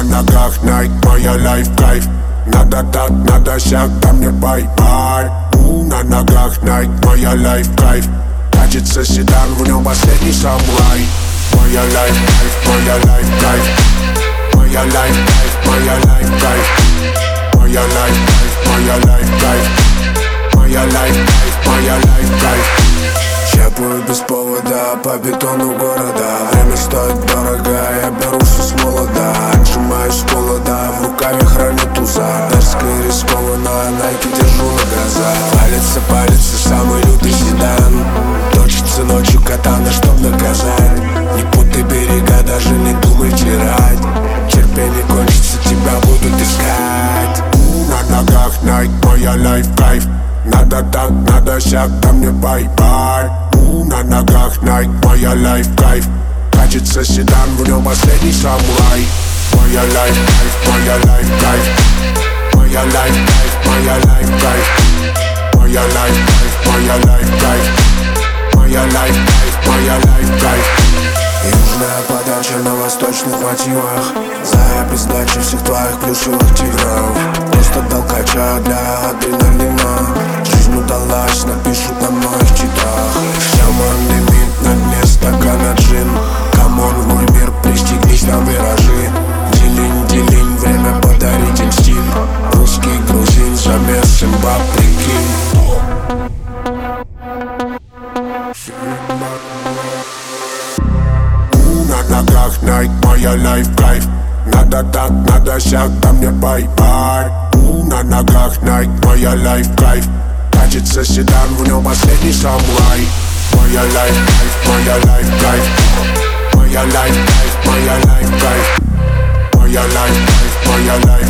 ногах Nike, моя лайф, кайф. Надо так, надо сяк, ко мне бай-бай. На ногах Nike, моя лайф, кайф. Катится седан, в нем последний самурай. Моя лайф, кайф, моя лайф, кайф. Моя лайф, кайф, моя лайф, кайф. Моя лайф, кайф, моя лайф, кайф. Моя лайф, кайф, моя лайф, кайф. Чапаю без повода по бетону города. Время стоит дорого, я беру все с молода. Отжимаюсь с голода, в рукаве храню туза. Дерзко и рискованно, найки держу на газа. Палится самый лютый седан. Точится ночью катана, чтоб наказать. Не путай берега, даже не думай терять. Терпение кончится, тебя будут искать. На ногах Nike, моя лайф, кайф. Надо так, надо сяк, ко мне бай-бай. На ногах Nike, моя лайф, кайф. Катится седан, в нем последний самурай. Моя лайф, кайф, моя лайф, кайф. Моя лайф, кайф, моя лайф, кайф. Моя лайф, кайф, моя лайф, кайф. Моя лайф, кайф, моя лайф, кайф. Южная подача на восточных мотивах. За сдачи всех твоих плюшевых тигров. Просто дал кача для адреналина. Жизнь удалась, напишут на моих читах. Шаман лимит на дне стакана джин. Камон, в мой мир, пристегнись, там виражи. Делинь, время подарить им стиль. Русский грузин, замес имба, прикинь. На ногах Nike, моя лайф, кайф. Надо так, надо сяк, ко мне бай-бай. На ногах Nike, моя лайф, кайф. Катится седан, в нем последний самурай. Моя лайф, кайф, моя лайф, кайф. Моя лайф, кайф, моя лайф, кайф. Моя лайф, кайф, моя лайф.